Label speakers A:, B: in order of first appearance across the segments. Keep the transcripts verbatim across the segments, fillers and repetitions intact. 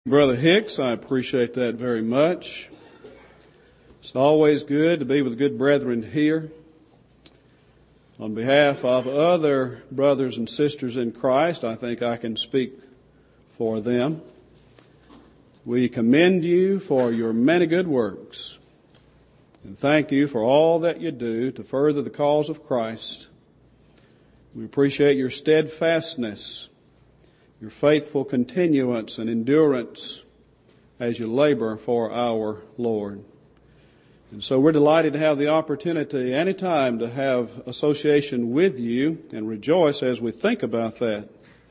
A: Brother Hicks, I appreciate that very much. It's always good to be with good brethren here. On behalf of other brothers and sisters in Christ, I think I can speak for them. We commend you for your many good works and thank you for all that you do to further the cause of Christ. We appreciate your steadfastness, your faithful continuance and endurance as you labor for our Lord. And so we're delighted to have the opportunity anytime to have association with you and rejoice as we think about that.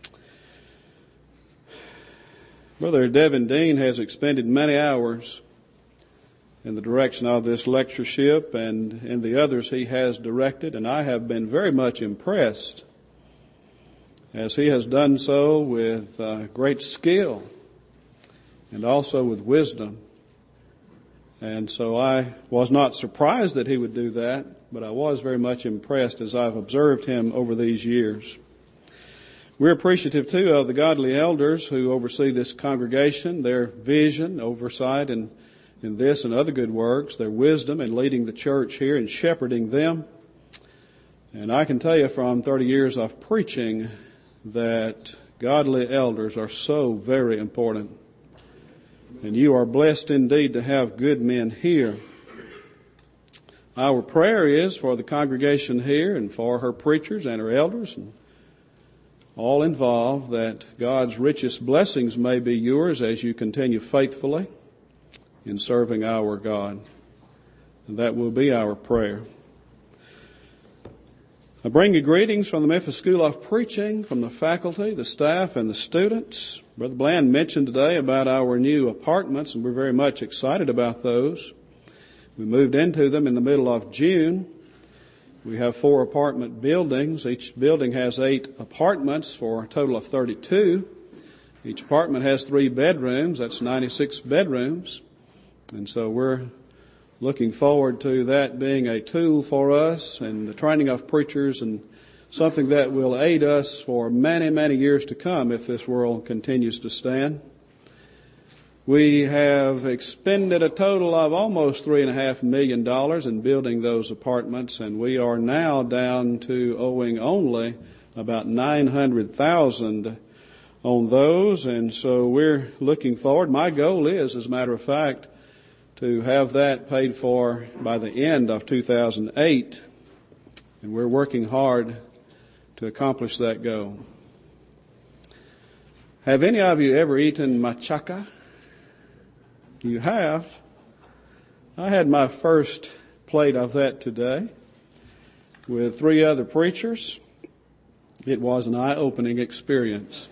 A: Brother Devin Dean has expended many hours in the direction of this lectureship and in the others he has directed, and I have been very much impressed as he has done so with uh, great skill and also with wisdom. And so I was not surprised that he would do that, but I was very much impressed as I've observed him over these years. We're appreciative, too, of the godly elders who oversee this congregation, their vision, oversight in, in this and other good works, their wisdom in leading the church here and shepherding them. And I can tell you from thirty years of preaching that godly elders are so very important. And you are blessed indeed to have good men here. Our prayer is for the congregation here and for her preachers and her elders and all involved that God's richest blessings may be yours as you continue faithfully in serving our God. And that will be our prayer. I bring you greetings from the Memphis School of Preaching, from the faculty, the staff, and the students. Brother Bland mentioned today about our new apartments, and we're very much excited about those. We moved into them in the middle of June. We have four apartment buildings. Each building has eight apartments for a total of thirty-two. Each apartment has three bedrooms. That's ninety-six bedrooms. And so we're looking forward to that being a tool for us and the training of preachers and something that will aid us for many, many years to come if this world continues to stand. We have expended a total of almost three and a half million dollars in building those apartments, and we are now down to owing only about nine hundred thousand on those. And so we're looking forward. My goal is, as a matter of fact, to have that paid for by the end of two thousand eight. And we're working hard to accomplish that goal. Have any of you ever eaten machaca? You have. I had my first plate of that today with three other preachers. It was an eye-opening experience.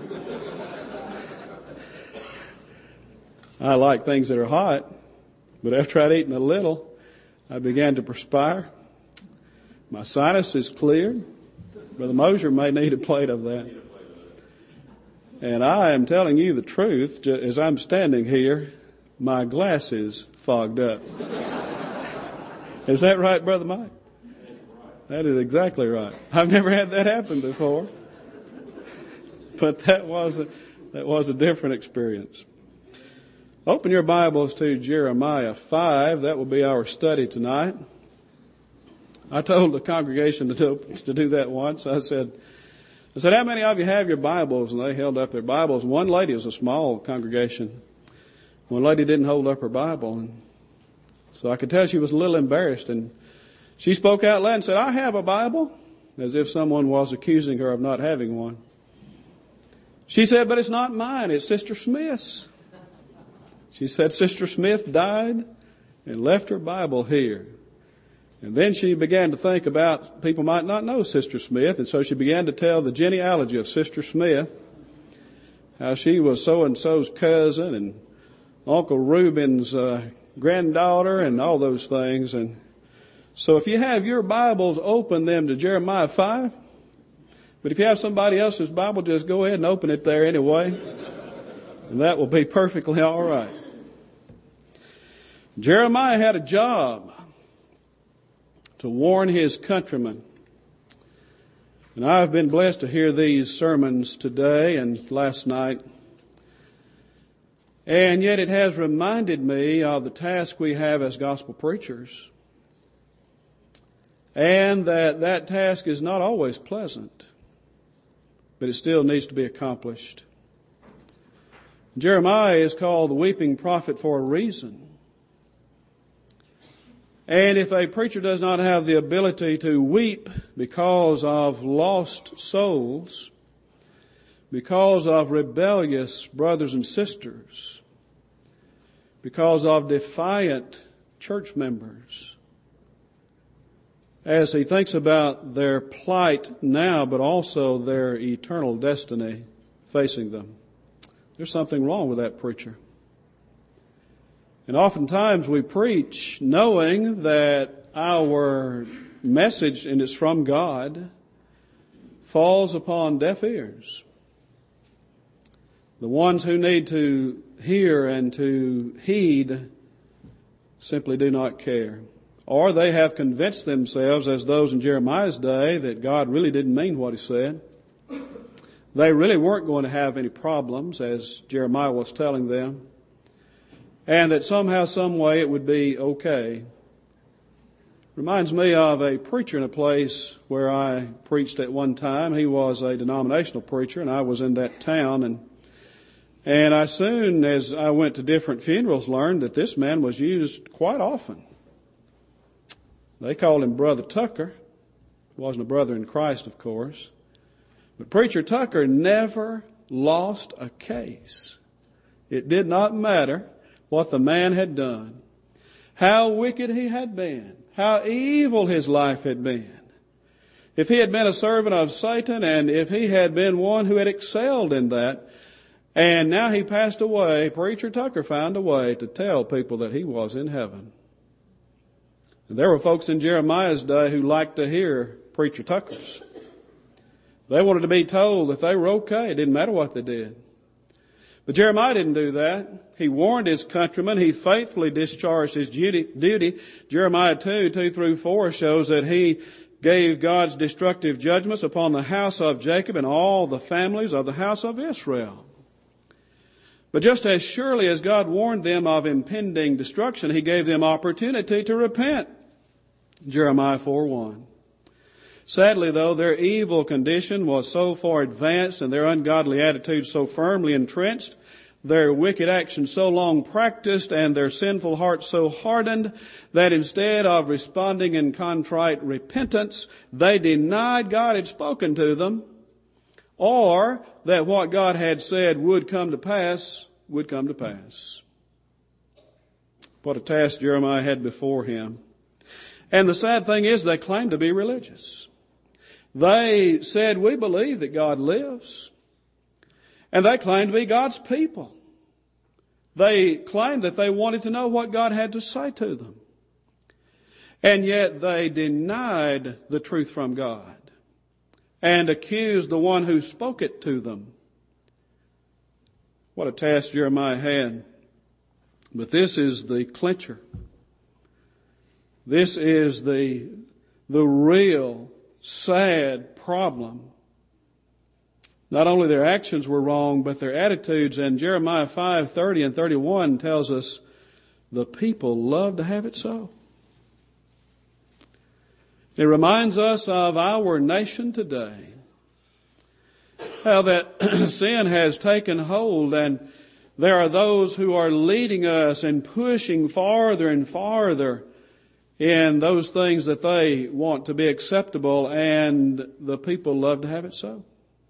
A: I like things that are hot. But after I'd eaten a little, I began to perspire. My sinus is cleared. Brother Mosier may need a plate of that. And I am telling you the truth, as I'm standing here, my glasses fogged up. Is that right, Brother Mike? That is exactly right. I've never had that happen before. But that was a, that was a different experience. Open your Bibles to Jeremiah five. That will be our study tonight. I told the congregation to do, to do that once. I said, I said, how many of you have your Bibles? And they held up their Bibles. One lady, is a small congregation. One lady didn't hold up her Bible. And so I could tell she was a little embarrassed. And she spoke out loud and said, I have a Bible, as if someone was accusing her of not having one. She said, but it's not mine. It's Sister Smith's. She said Sister Smith died and left her Bible here. And then she began to think about people might not know Sister Smith, and so she began to tell the genealogy of Sister Smith, how she was so-and-so's cousin and Uncle Reuben's uh, granddaughter and all those things. And so if you have your Bibles, open them to Jeremiah five. But if you have somebody else's Bible, just go ahead and open it there anyway. And that will be perfectly all right. Jeremiah had a job to warn his countrymen. And I've been blessed to hear these sermons today and last night. And yet it has reminded me of the task we have as gospel preachers, and that that task is not always pleasant, but it still needs to be accomplished. Jeremiah is called the weeping prophet for a reason. And if a preacher does not have the ability to weep because of lost souls, because of rebellious brothers and sisters, because of defiant church members, as he thinks about their plight now, but also their eternal destiny facing them, there's something wrong with that preacher. And oftentimes we preach knowing that our message, and it's from God, falls upon deaf ears. The ones who need to hear and to heed simply do not care. Or they have convinced themselves, as those in Jeremiah's day, that God really didn't mean what he said. They really weren't going to have any problems, as Jeremiah was telling them. And that somehow, some way it would be okay. Reminds me of a preacher in a place where I preached at one time. He was a denominational preacher, and I was in that town. And and I soon, as I went to different funerals, learned that this man was used quite often. They called him Brother Tucker. He wasn't a brother in Christ, of course. But Preacher Tucker never lost a case. It did not matter what the man had done, how wicked he had been, how evil his life had been. If he had been a servant of Satan, and if he had been one who had excelled in that, and now he passed away, Preacher Tucker found a way to tell people that he was in heaven. And there were folks in Jeremiah's day who liked to hear Preacher Tuckers. They wanted to be told that they were okay. It didn't matter what they did. But Jeremiah didn't do that. He warned his countrymen. He faithfully discharged his duty. Jeremiah two, two through four shows that he gave God's destructive judgments upon the house of Jacob and all the families of the house of Israel. But just as surely as God warned them of impending destruction, he gave them opportunity to repent. Jeremiah four one. Sadly, though, their evil condition was so far advanced and their ungodly attitude so firmly entrenched, their wicked actions so long practiced, and their sinful hearts so hardened, that instead of responding in contrite repentance, they denied God had spoken to them, or that what God had said would come to pass, would come to pass. What a task Jeremiah had before him. And the sad thing is, they claimed to be religious. They said, we believe that God lives. And they claimed to be God's people. They claimed that they wanted to know what God had to say to them. And yet they denied the truth from God and accused the one who spoke it to them. What a task Jeremiah had. But this is the clincher. This is the, the real sad problem. Not only their actions were wrong, but their attitudes. And Jeremiah five thirty and thirty-one tells us the people love to have it so. It reminds us of our nation today. How that sin has taken hold, and there are those who are leading us and pushing farther and farther in those things that they want to be acceptable, and the people love to have it so.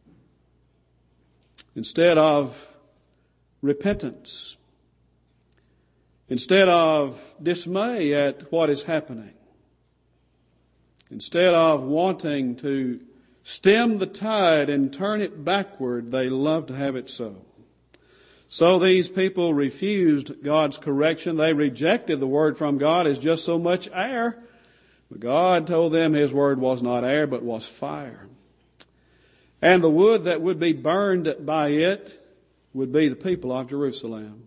A: Instead of repentance, instead of dismay at what is happening, instead of wanting to stem the tide and turn it backward, they love to have it so. So these people refused God's correction. They rejected the word from God as just so much air. But God told them his word was not air, but was fire. And the wood that would be burned by it would be the people of Jerusalem.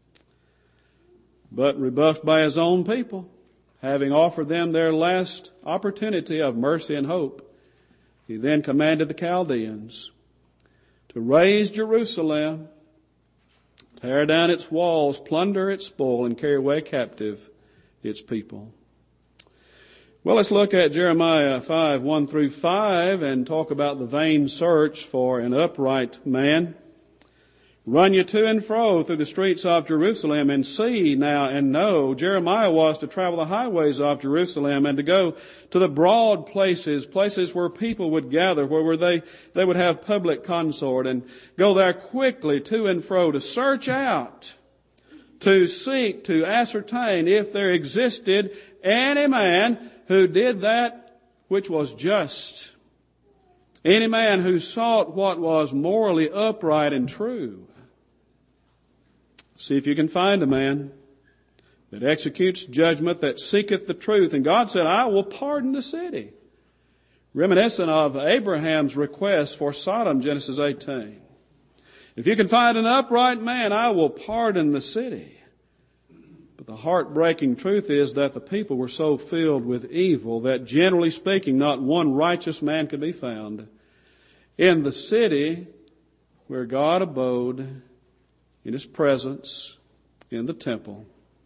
A: But rebuffed by his own people, having offered them their last opportunity of mercy and hope, he then commanded the Chaldeans to raise Jerusalem, tear down its walls, plunder its spoil, and carry away captive its people. Well, let's look at Jeremiah five, one through five and talk about the vain search for an upright man. Run you to and fro through the streets of Jerusalem and see now and know. Jeremiah was to travel the highways of Jerusalem and to go to the broad places, places where people would gather, where they, they would have public consort, and go there quickly to and fro to search out, to seek, to ascertain if there existed any man who did that which was just. Any man who sought what was morally upright and true. See if you can find a man that executes judgment, that seeketh the truth. And God said, I will pardon the city. Reminiscent of Abraham's request for Sodom, Genesis eighteen. If you can find an upright man, I will pardon the city. But the heartbreaking truth is that the people were so filled with evil that, generally speaking, not one righteous man could be found in the city where God abode in His presence in the temple.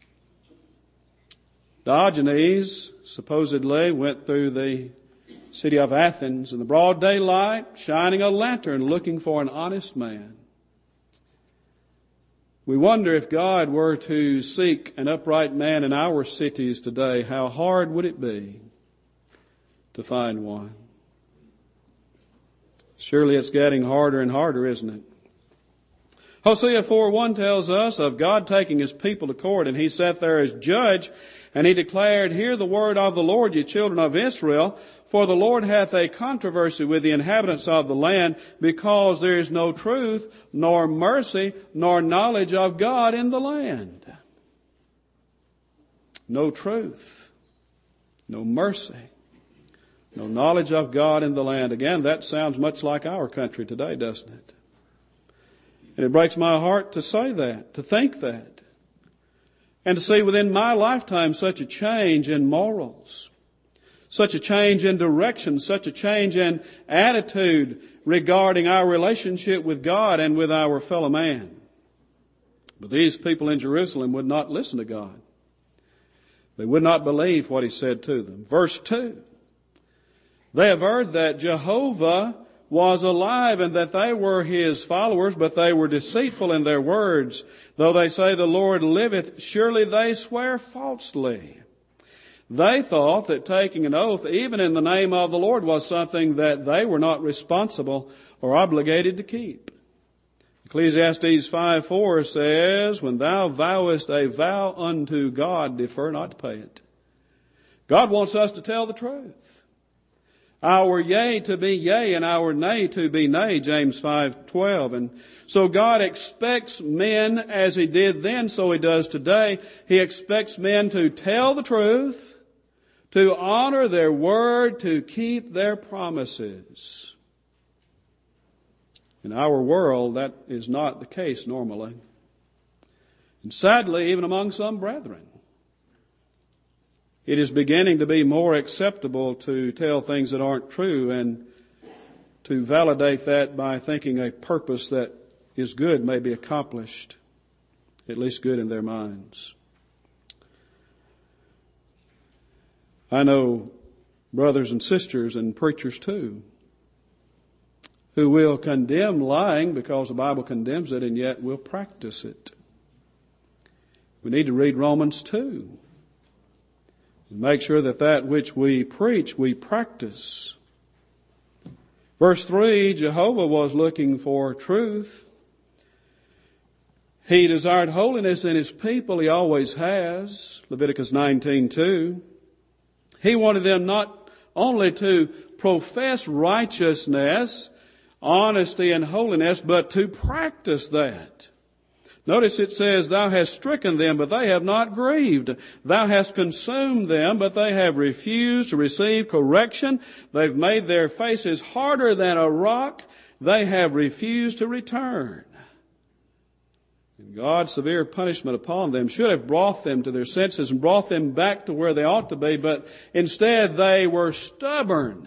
A: Diogenes supposedly went through the city of Athens in the broad daylight, shining a lantern looking for an honest man. We wonder if God were to seek an upright man in our cities today, how hard would it be to find one? Surely it's getting harder and harder, isn't it? Hosea four one tells us of God taking His people to court, and He sat there as judge, and He declared, Hear the word of the Lord, ye children of Israel, for the Lord hath a controversy with the inhabitants of the land, because there is no truth, nor mercy, nor knowledge of God in the land. No truth, no mercy, no knowledge of God in the land. Again, that sounds much like our country today, doesn't it? And it breaks my heart to say that, to think that, and to see within my lifetime such a change in morals, such a change in direction, such a change in attitude regarding our relationship with God and with our fellow man. But these people in Jerusalem would not listen to God. They would not believe what He said to them. Verse two, they averred that Jehovah was alive and that they were His followers, but they were deceitful in their words. Though they say the Lord liveth, surely they swear falsely. They thought that taking an oath, even in the name of the Lord, was something that they were not responsible or obligated to keep. Ecclesiastes five four says, When thou vowest a vow unto God, defer not to pay it. God wants us to tell the truth. Our yea to be yea and our nay to be nay, James five twelve. And so God expects men, as He did then, so He does today. He expects men to tell the truth, to honor their word, to keep their promises. In our world, that is not the case normally. And sadly, even among some brethren, it is beginning to be more acceptable to tell things that aren't true and to validate that by thinking a purpose that is good may be accomplished, at least good in their minds. I know brothers and sisters and preachers too who will condemn lying because the Bible condemns it and yet will practice it. We need to read Romans two. Make sure that that which we preach, we practice. Verse three, Jehovah was looking for truth. He desired holiness in His people. He always has. Leviticus nineteen two. He wanted them not only to profess righteousness, honesty, and holiness, but to practice that. Notice it says, Thou hast stricken them, but they have not grieved. Thou hast consumed them, but they have refused to receive correction. They've made their faces harder than a rock. They have refused to return. And God's severe punishment upon them should have brought them to their senses and brought them back to where they ought to be, but instead they were stubborn.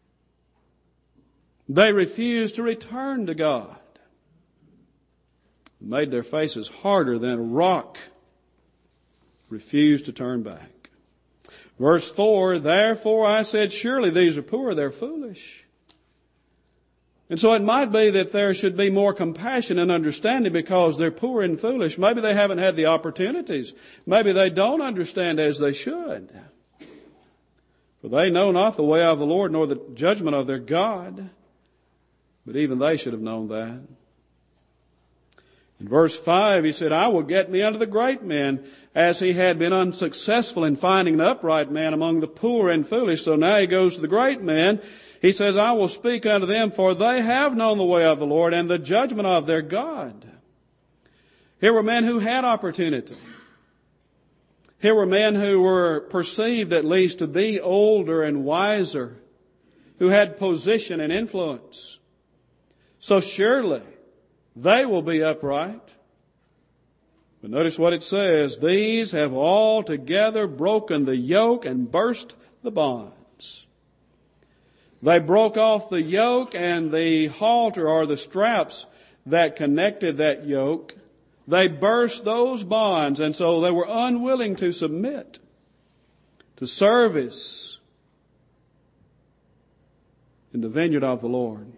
A: They refused to return to God. made their faces harder than a rock, refused to turn back. Verse four, therefore I said, surely these are poor, they're foolish. And so it might be that there should be more compassion and understanding because they're poor and foolish. Maybe they haven't had the opportunities. Maybe they don't understand as they should. For they know not the way of the Lord, nor the judgment of their God. But even they should have known that. In verse five, he said, I will get me unto the great men, as he had been unsuccessful in finding an upright man among the poor and foolish. So now he goes to the great men. He says, I will speak unto them, for they have known the way of the Lord and the judgment of their God. Here were men who had opportunity. Here were men who were perceived at least to be older and wiser, who had position and influence. So surely they will be upright. But notice what it says. These have altogether broken the yoke and burst the bonds. They broke off the yoke and the halter or the straps that connected that yoke. They burst those bonds, and so they were unwilling to submit to service in the vineyard of the Lord.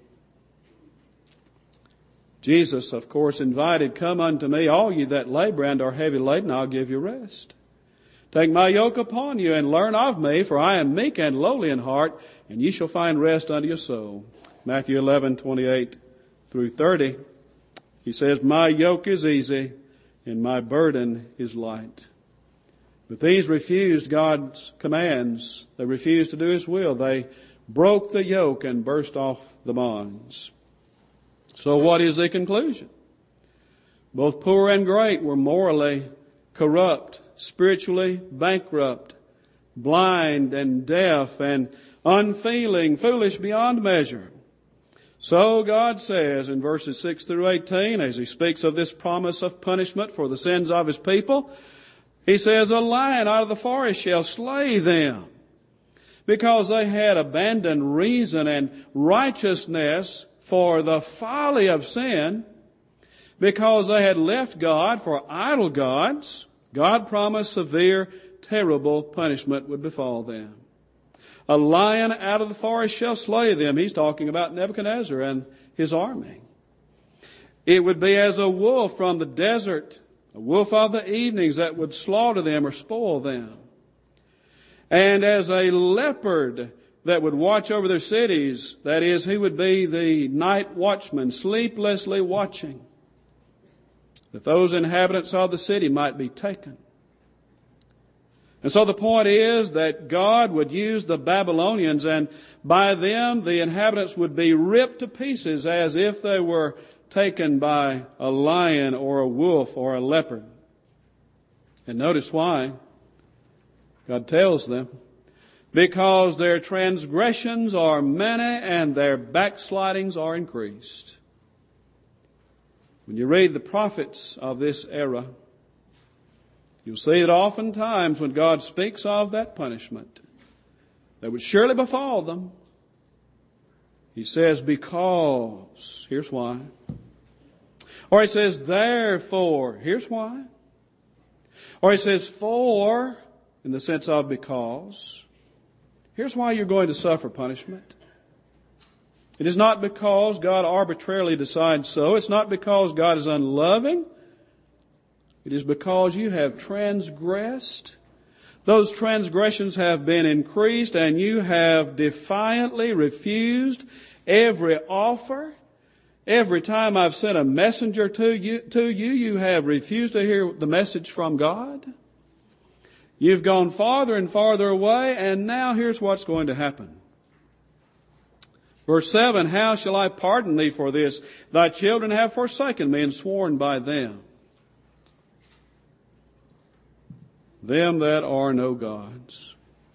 A: Jesus, of course, invited, come unto me, all ye that labor and are heavy laden, I'll give you rest. Take my yoke upon you and learn of me, for I am meek and lowly in heart, and ye shall find rest unto your soul. Matthew eleven, twenty-eight through thirty. He says, my yoke is easy and my burden is light. But these refused God's commands. They refused to do His will. They broke the yoke and burst off the bonds. So what is the conclusion? Both poor and great were morally corrupt, spiritually bankrupt, blind and deaf and unfeeling, foolish beyond measure. So God says in verses six through eighteen, as He speaks of this promise of punishment for the sins of His people, He says, a lion out of the forest shall slay them, because they had abandoned reason and righteousness for the folly of sin, because they had left God for idol gods. God promised severe, terrible punishment would befall them. A lion out of the forest shall slay them. He's talking about Nebuchadnezzar and his army. It would be as a wolf from the desert, a wolf of the evenings that would slaughter them or spoil them. And as a leopard that would watch over their cities, that is, he would be the night watchman, sleeplessly watching, that those inhabitants of the city might be taken. And so the point is that God would use the Babylonians, and by them the inhabitants would be ripped to pieces as if they were taken by a lion or a wolf or a leopard. And notice why. God tells them, because their transgressions are many and their backslidings are increased. When you read the prophets of this era, you'll see that oftentimes when God speaks of that punishment that would surely befall them, He says, because, here's why. Or He says, therefore, here's why. Or He says, for, in the sense of because. Here's why you're going to suffer punishment. It is not because God arbitrarily decides so. It's not because God is unloving. It is because you have transgressed. Those transgressions have been increased, and you have defiantly refused every offer. Every time I've sent a messenger to you, to you, you have refused to hear the message from God. You've gone farther and farther away, and now here's what's going to happen. Verse seven, how shall I pardon thee for this? Thy children have forsaken me and sworn by them. Them that are no gods.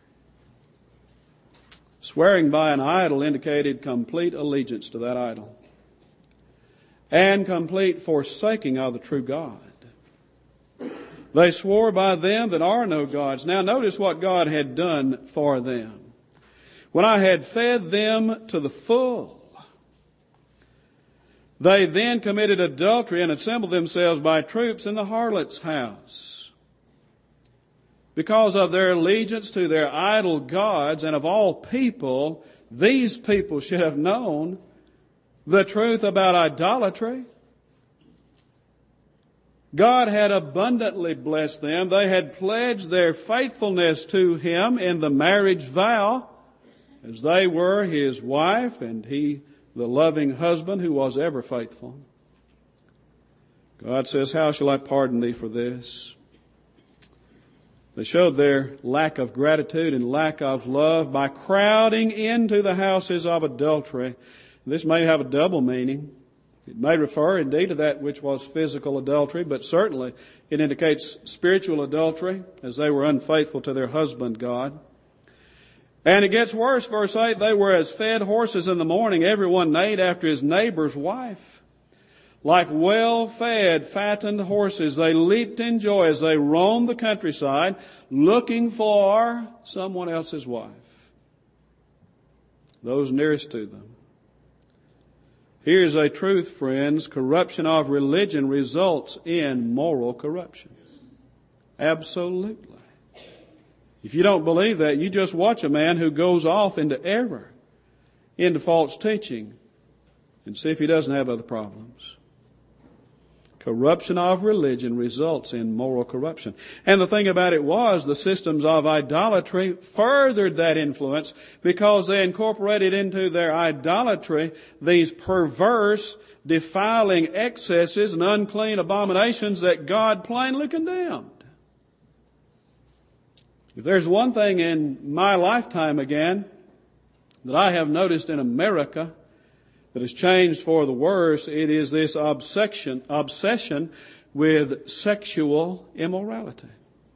A: Swearing by an idol indicated complete allegiance to that idol and complete forsaking of the true God. They swore by them that are no gods. Now notice what God had done for them. When I had fed them to the full, They then committed adultery and assembled themselves by troops in the harlot's house. Because of their allegiance to their idol gods, and of all people, these people should have known the truth about idolatry. God had abundantly blessed them. They had pledged their faithfulness to Him in the marriage vow, as they were His wife and He the loving husband who was ever faithful. God says, how shall I pardon thee for this? They showed their lack of gratitude and lack of love by crowding into the houses of adultery. This may have a double meaning. It may refer indeed to that which was physical adultery, but certainly it indicates spiritual adultery, as they were unfaithful to their husband God. And it gets worse, verse eight, they were as fed horses in the morning, everyone neighed after his neighbor's wife. Like well-fed, fattened horses, they leaped in joy as they roamed the countryside, looking for someone else's wife, those nearest to them. Here's a truth, friends. Corruption of religion results in moral corruption. Absolutely. If you don't believe that, you just watch a man who goes off into error, into false teaching, and see if he doesn't have other problems. Corruption of religion results in moral corruption. And the thing about it was, the systems of idolatry furthered that influence because they incorporated into their idolatry these perverse, defiling excesses and unclean abominations that God plainly condemned. If there's one thing in my lifetime again that I have noticed in America that has changed for the worse, it is this obsession, obsession with sexual immorality.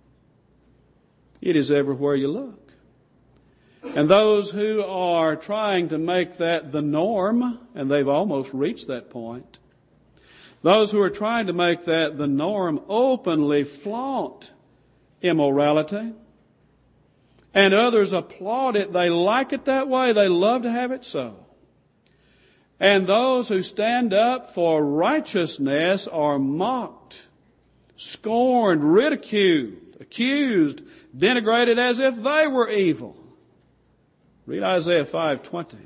A: It is everywhere you look. And those who are trying to make that the norm, and they've almost reached that point, those who are trying to make that the norm openly flaunt immorality. And others applaud it. They like it that way. They love to have it so. And those who stand up for righteousness are mocked, scorned, ridiculed, accused, denigrated as if they were evil. Read Isaiah five twenty.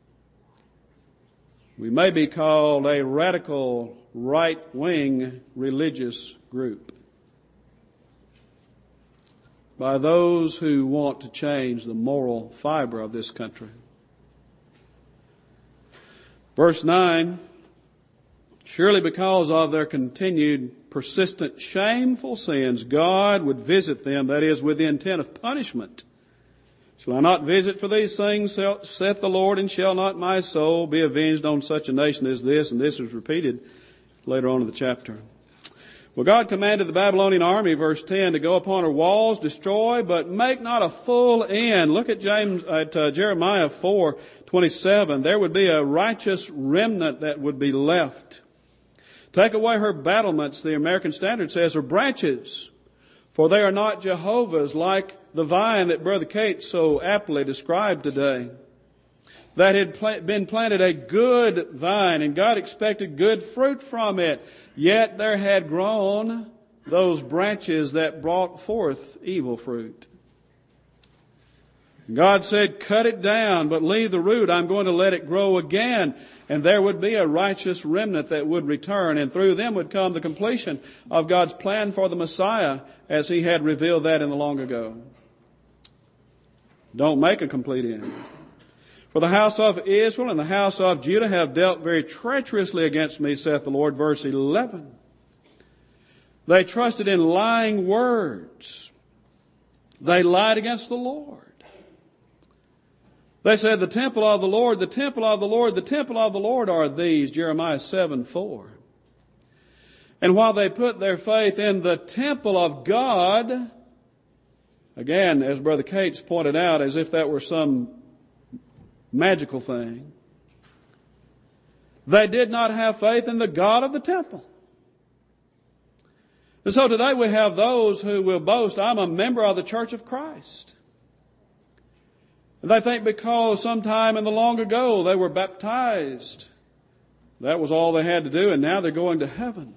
A: We may be called a radical right-wing religious group by those who want to change the moral fiber of this country. Verse nine, surely because of their continued persistent shameful sins, God would visit them, that is, with the intent of punishment. Shall I not visit for these things, saith the Lord, and shall not my soul be avenged on such a nation as this? And this is repeated later on in the chapter. Well, God commanded the Babylonian army, verse ten, to go upon her walls, destroy, but make not a full end. Look at James, at uh, Jeremiah four twenty-seven. There would be a righteous remnant that would be left. Take away her battlements, the American Standard says, her branches, for they are not Jehovah's, like the vine that Brother Kate so aptly described today. That had been planted a good vine, and God expected good fruit from it. Yet there had grown those branches that brought forth evil fruit. God said, cut it down, but leave the root. I'm going to let it grow again. And there would be a righteous remnant that would return, and through them would come the completion of God's plan for the Messiah, as He had revealed that in the long ago. Don't make a complete end. For the house of Israel and the house of Judah have dealt very treacherously against me, saith the Lord. Verse eleven. They trusted in lying words. They lied against the Lord. They said, the temple of the Lord, the temple of the Lord, the temple of the Lord are these, Jeremiah seven four. And while they put their faith in the temple of God, again, as Brother Cates pointed out, as if that were some magical thing, they did not have faith in the God of the temple. And so today we have those who will boast, I'm a member of the Church of Christ. And they think because sometime in the long ago they were baptized, That was all they had to do, and now they're going to heaven.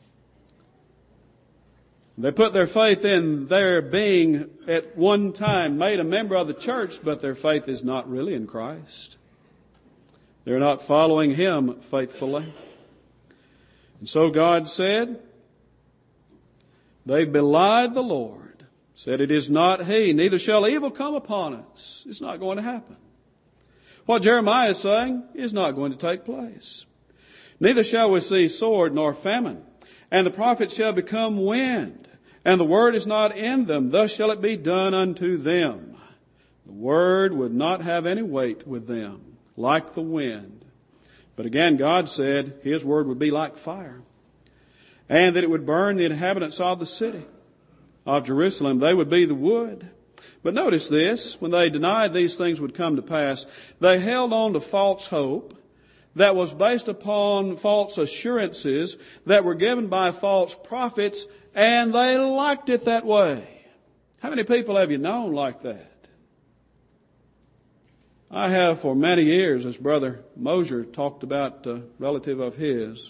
A: They put their faith in their being at one time made a member of the church, but their faith is not really in Christ. They're not following Him faithfully. And so God said, they've belied the Lord, said it is not He, neither shall evil come upon us. It's not going to happen. What Jeremiah is saying is not going to take place. Neither shall we see sword nor famine, and the prophets shall become wind, and the word is not in them. Thus shall it be done unto them. The word would not have any weight with them, like the wind. But again, God said His word would be like fire, and that it would burn the inhabitants of the city of Jerusalem. They would be the wood. But notice this, when they denied these things would come to pass, they held on to false hope that was based upon false assurances that were given by false prophets, and they liked it that way. How many people have you known like that? I have for many years, as Brother Mosier talked about a relative of his,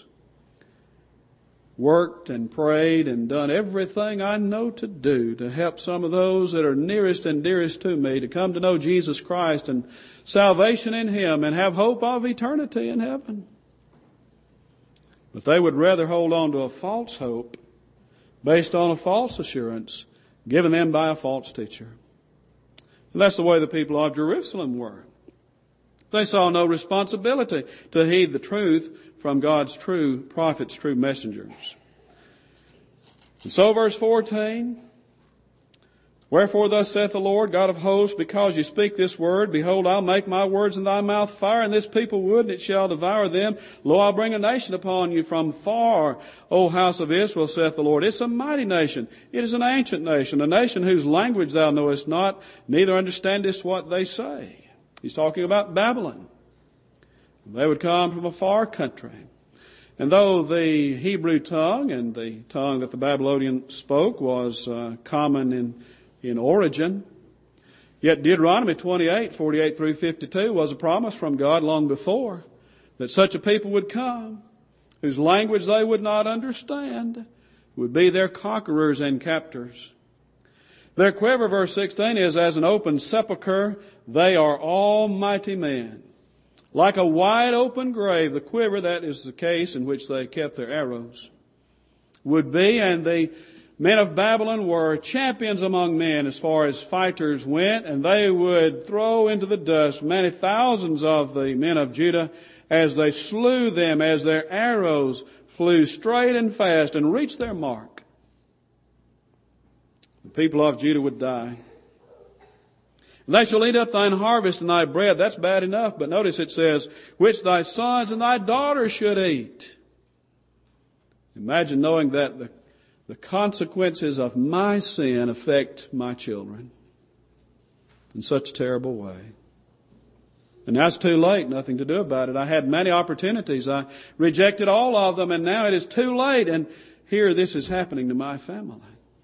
A: worked and prayed and done everything I know to do to help some of those that are nearest and dearest to me to come to know Jesus Christ and salvation in Him and have hope of eternity in heaven. But they would rather hold on to a false hope based on a false assurance given them by a false teacher. And that's the way the people of Jerusalem were. They saw no responsibility to heed the truth from God's true prophets, true messengers. And so verse fourteen, wherefore thus saith the Lord God of hosts, because you speak this word, behold, I'll make my words in thy mouth fire, and this people wood, and it shall devour them. Lo, I'll bring a nation upon you from far, O house of Israel, saith the Lord. It's a mighty nation. It is an ancient nation, a nation whose language thou knowest not, neither understandest what they say. He's talking about Babylon. They would come from a far country. And though the Hebrew tongue and the tongue that the Babylonians spoke was uh, common in, in origin, yet Deuteronomy twenty-eight, forty-eight through fifty-two was a promise from God long before that such a people would come, whose language they would not understand, would be their conquerors and captors. Their quiver, verse sixteen, is as an open sepulchre. They are almighty men. Like a wide open grave, the quiver, that is the case in which they kept their arrows, would be. And the men of Babylon were champions among men as far as fighters went, and they would throw into the dust many thousands of the men of Judah as they slew them, as their arrows flew straight and fast and reached their mark. The people of Judah would die. And they shall eat up thine harvest and thy bread. That's bad enough, but notice it says, which thy sons and thy daughters should eat. Imagine knowing that the, the consequences of my sin affect my children in such a terrible way. And now it's too late, nothing to do about it. I had many opportunities. I rejected all of them, and now it is too late. And here this is happening to my family.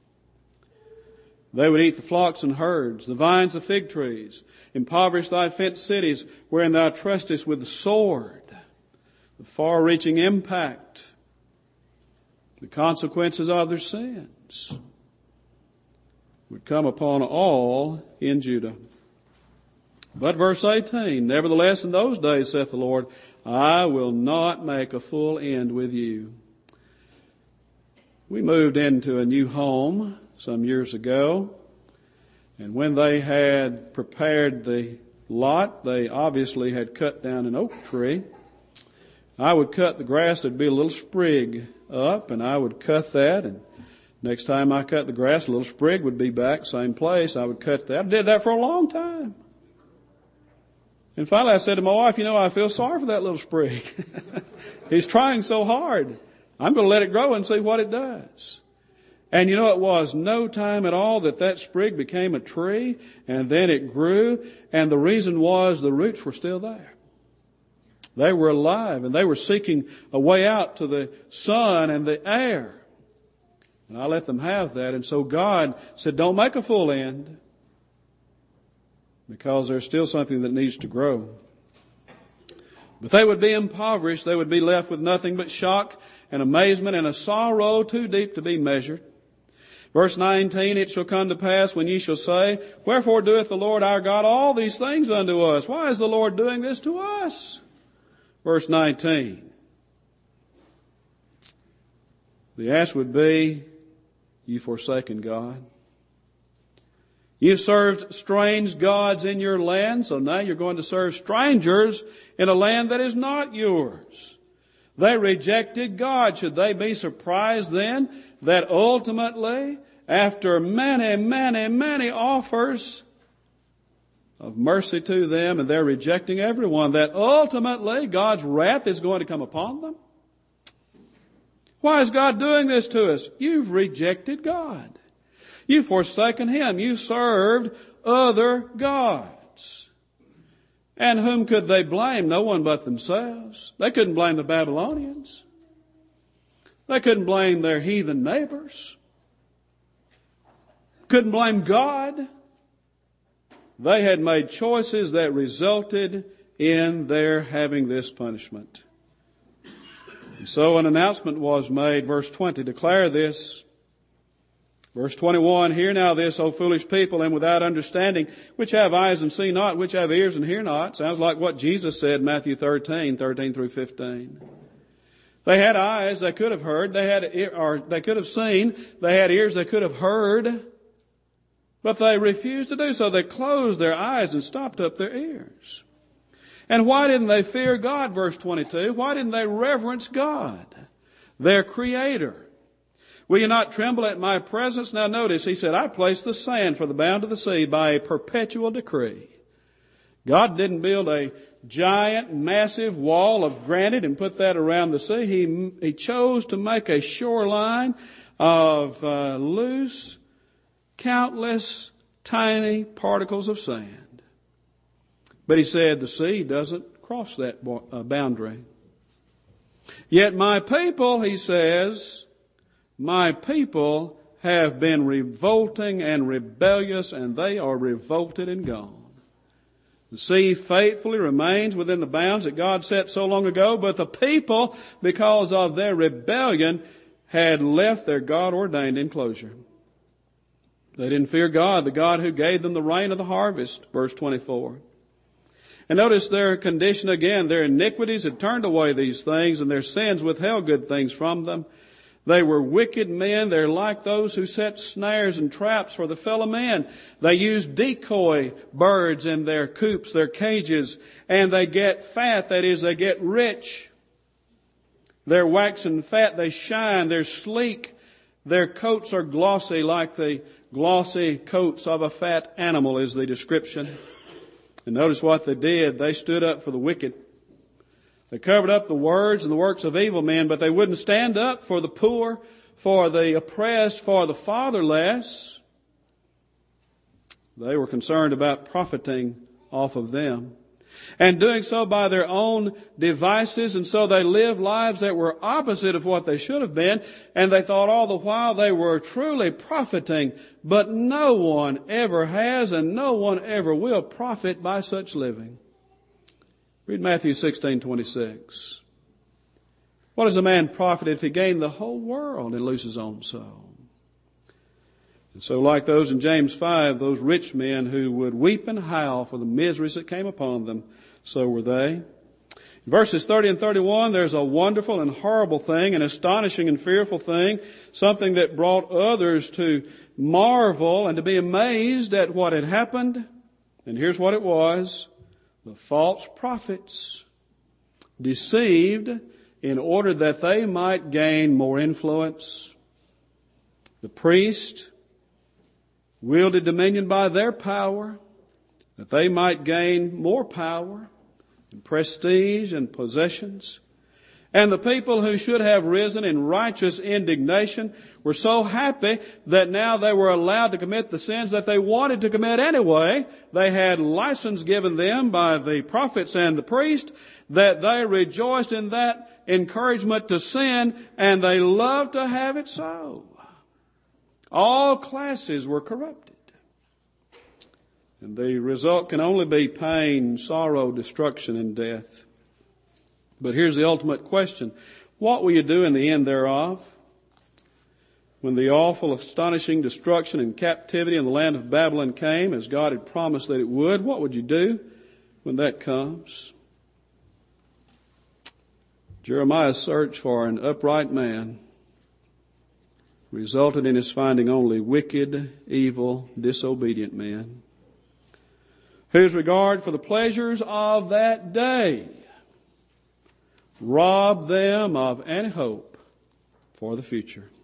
A: They would eat the flocks and herds, the vines of fig trees, impoverish thy fenced cities, wherein thou trustest with the sword, the far-reaching impact, the consequences of their sins would come upon all in Judah. But verse eighteen, nevertheless in those days, saith the Lord, I will not make a full end with you. We moved into a new home some years ago, and when they had prepared the lot, they obviously had cut down an oak tree. I would cut the grass, there'd be a little sprig up, and I would cut that, and next time I cut the grass, a little sprig would be back, same place. I would cut that. I did that for a long time. And finally I said to my wife, you know, I feel sorry for that little sprig. He's trying so hard. I'm going to let it grow and see what it does. And you know, it was no time at all that that sprig became a tree, and then it grew, and the reason was the roots were still there. They were alive, and they were seeking a way out to the sun and the air. And I let them have that, and so God said, don't make a full end, because there's still something that needs to grow. But they would be impoverished. They would be left with nothing but shock and amazement and a sorrow too deep to be measured. Verse nineteen, it shall come to pass when ye shall say, wherefore doeth the Lord our God all these things unto us? Why is the Lord doing this to us? Verse nineteen. The answer would be, you've forsaken God. You've served strange gods in your land, so now you're going to serve strangers in a land that is not yours. They rejected God. Should they be surprised then that ultimately, after many, many, many offers of mercy to them, and they're rejecting everyone, that ultimately God's wrath is going to come upon them? Why is God doing this to us? You've rejected God. You've forsaken Him. You served other gods. And whom could they blame? No one but themselves. They couldn't blame the Babylonians. They couldn't blame their heathen neighbors. Couldn't blame God. They had made choices that resulted in their having this punishment. And so an announcement was made, verse twenty, declare this. Verse twenty-one, hear now this, O foolish people, and without understanding, which have eyes and see not, which have ears and hear not. Sounds like what Jesus said, Matthew thirteen, thirteen through fifteen. They had eyes they could have heard, they had ear, or they could have seen, they had ears they could have heard, but they refused to do so. They closed their eyes and stopped up their ears. And why didn't they fear God, verse twenty-two? Why didn't they reverence God, their Creator? Will you not tremble at my presence? Now notice, he said, I placed the sand for the bound of the sea by a perpetual decree. God didn't build a giant, massive wall of granite and put that around the sea. He, he chose to make a shoreline of uh, loose, countless, tiny particles of sand. But he said the sea doesn't cross that uh, boundary. Yet my people, he says, my people have been revolting and rebellious, and they are revolted and gone. The sea faithfully remains within the bounds that God set so long ago, but the people, because of their rebellion, had left their God-ordained enclosure. They didn't fear God, the God who gave them the rain of the harvest, verse twenty-four. And notice their condition again. Their iniquities had turned away these things, and their sins withheld good things from them. They were wicked men. They're like those who set snares and traps for the fellow men. They use decoy birds in their coops, their cages, and they get fat. That is, they get rich. They're waxen fat. They shine. They're sleek. Their coats are glossy, like the glossy coats of a fat animal is the description. And notice what they did. They stood up for the wicked. They covered up the words and the works of evil men, but they wouldn't stand up for the poor, for the oppressed, for the fatherless. They were concerned about profiting off of them, and doing so by their own devices. And so they lived lives that were opposite of what they should have been, and they thought all the while they were truly profiting. But no one ever has, and no one ever will profit by such living. Read Matthew sixteen twenty-six. What does a man profit if he gain the whole world and lose his own soul? And so like those in James five, those rich men who would weep and howl for the miseries that came upon them, so were they. In verses thirty and thirty-one, there's a wonderful and horrible thing, an astonishing and fearful thing, something that brought others to marvel and to be amazed at what had happened. And here's what it was. The false prophets deceived in order that they might gain more influence. The priest wielded dominion by their power, that they might gain more power and prestige and possessions. And the people who should have risen in righteous indignation were so happy that now they were allowed to commit the sins that they wanted to commit anyway. They had license given them by the prophets and the priest, that they rejoiced in that encouragement to sin, and they loved to have it so. All classes were corrupted. And the result can only be pain, sorrow, destruction, and death. But here's the ultimate question. What will you do in the end thereof? When the awful, astonishing destruction and captivity in the land of Babylon came, as God had promised that it would, what would you do when that comes? Jeremiah's search for an upright man resulted in his finding only wicked, evil, disobedient men, whose regard for the pleasures of that day robbed them of any hope for the future.